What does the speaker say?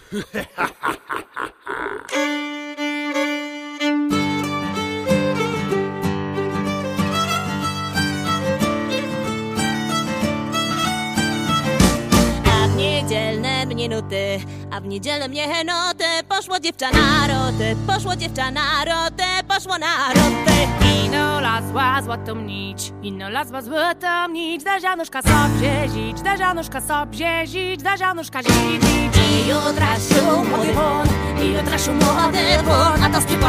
Minuty, a w niedzielę mnie noty. Poszło dziewcza na rotę, poszło dziewcza na rotę, poszło na rotę. Ino lazła złotą nić, ino lazła złotą nić. Da żanuszka sobie zić, da żanuszka sobie zić, da żanuszka zić. I jutra się młody won, i jutra się młody won, a to